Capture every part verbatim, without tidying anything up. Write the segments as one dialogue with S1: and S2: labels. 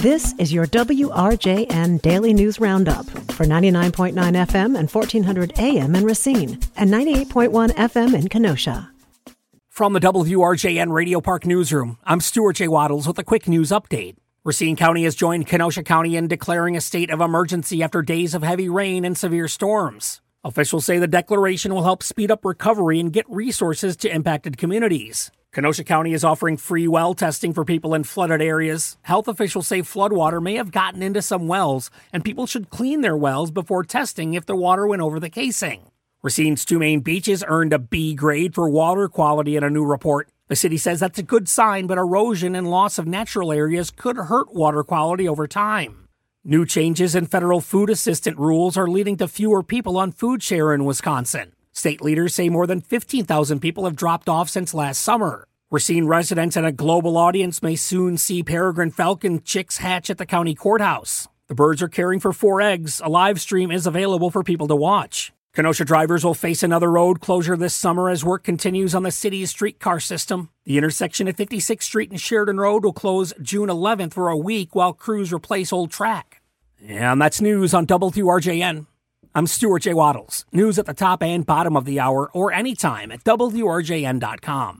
S1: This is your W R J N Daily News Roundup for ninety-nine point nine F M and fourteen hundred A M in Racine and ninety-eight point one F M in Kenosha.
S2: From the W R J N Radio Park Newsroom, I'm Stuart J. Waddles with a quick news update. Racine County has joined Kenosha County in declaring a state of emergency after days of heavy rain and severe storms. Officials say the declaration will help speed up recovery and get resources to impacted communities. Kenosha County is offering free well testing for people in flooded areas. Health officials say floodwater may have gotten into some wells, and people should clean their wells before testing if the water went over the casing. Racine's two main beaches earned a B grade for water quality in a new report. The city says that's a good sign, but erosion and loss of natural areas could hurt water quality over time. New changes in federal food assistant rules are leading to fewer people on food share in Wisconsin. State leaders say more than fifteen thousand people have dropped off since last summer. Racine residents and a global audience may soon see peregrine falcon chicks hatch at the county courthouse. The birds are caring for four eggs. A live stream is available for people to watch. Kenosha drivers will face another road closure this summer as work continues on the city's streetcar system. The intersection at fifty-sixth Street and Sheridan Road will close June eleventh for a week while crews replace old track. And that's news on W R J N. I'm Stuart J. Waddles. News at the top and bottom of the hour or anytime at W R J N dot com.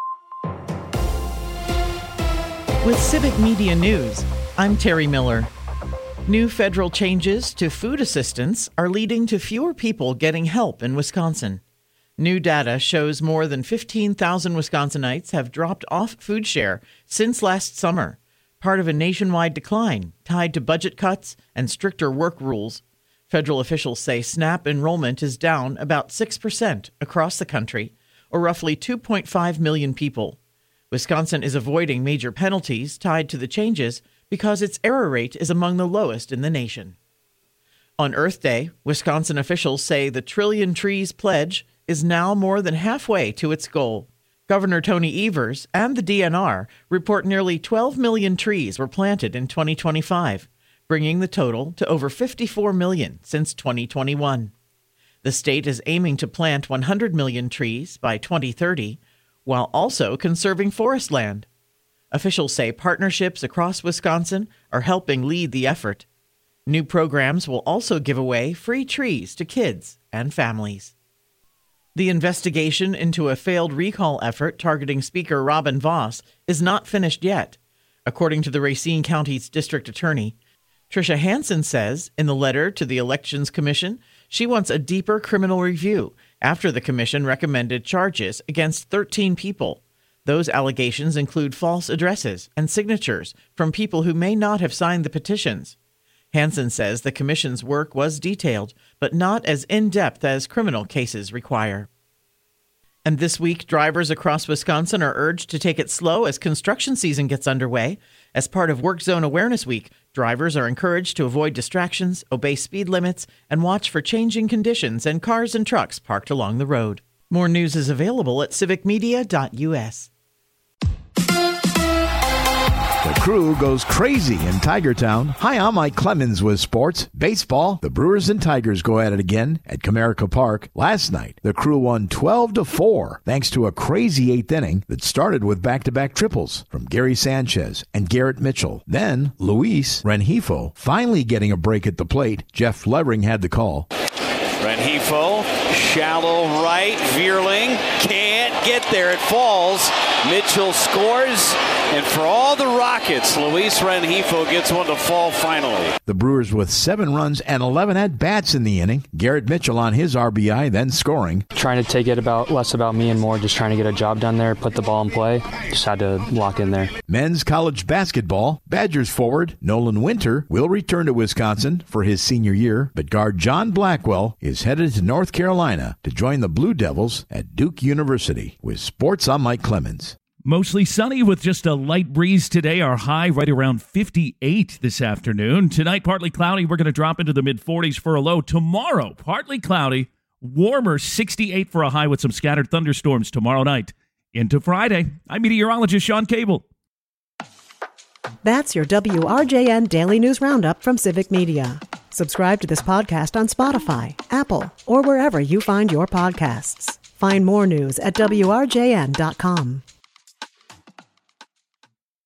S3: With Civic Media News, I'm Terry Miller. New federal changes to food assistance are leading to fewer people getting help in Wisconsin. New data shows more than fifteen thousand Wisconsinites have dropped off food share since last summer, part of a nationwide decline tied to budget cuts and stricter work rules. Federal officials say SNAP enrollment is down about six percent across the country, or roughly two point five million people. Wisconsin is avoiding major penalties tied to the changes because its error rate is among the lowest in the nation. On Earth Day, Wisconsin officials say the Trillion Trees pledge is now more than halfway to its goal. Governor Tony Evers and the D N R report nearly twelve million trees were planted in twenty twenty-five, bringing the total to over fifty-four million since twenty twenty-one. The state is aiming to plant one hundred million trees by twenty thirty, while also conserving forest land. Officials say partnerships across Wisconsin are helping lead the effort. New programs will also give away free trees to kids and families. The investigation into a failed recall effort targeting Speaker Robin Vos is not finished yet. According to the Racine County's district attorney, Tricia Hansen says in the letter to the Elections Commission she wants a deeper criminal review after the commission recommended charges against thirteen people. Those allegations include false addresses and signatures from people who may not have signed the petitions. Hansen says the commission's work was detailed, but not as in-depth as criminal cases require. And this week, drivers across Wisconsin are urged to take it slow as construction season gets underway. As part of Work Zone Awareness Week, drivers are encouraged to avoid distractions, obey speed limits, and watch for changing conditions and cars and trucks parked along the road. More news is available at civic media dot U S.
S4: The Crew goes crazy in Tigertown. Hi, I'm Mike Clemens with sports. Baseball, the Brewers and Tigers go at it again at Comerica Park. Last night, the Crew won twelve to four thanks to a crazy eighth inning that started with back-to-back triples from Gary Sanchez and Garrett Mitchell. Then, Luis Rengifo finally getting a break at the plate. Jeff Levering had the call.
S5: Rengifo, shallow right, Vierling can't get there. It falls. Mitchell scores, and for all the Rockets, Luis Rengifo gets one to fall finally.
S4: The Brewers with seven runs and eleven at-bats in the inning. Garrett Mitchell on his R B I, then scoring.
S6: Trying to take it about less about me and more just trying to get a job done there, put the ball in play. Just had to lock in there.
S4: Men's college basketball. Badgers forward Nolan Winter will return to Wisconsin for his senior year, but guard John Blackwell is headed to North Carolina to join the Blue Devils at Duke University. With sports, I'm Mike Clemens.
S7: Mostly sunny with just a light breeze today. Our high right around fifty-eight this afternoon. Tonight, partly cloudy. We're going to drop into the mid-forties for a low. Tomorrow, partly cloudy, warmer, sixty-eight for a high with some scattered thunderstorms tomorrow night. Into Friday, I'm meteorologist Sean Cable.
S1: That's your W R J N Daily News Roundup from Civic Media. Subscribe to this podcast on Spotify, Apple, or wherever you find your podcasts. Find more news at W R J N dot com.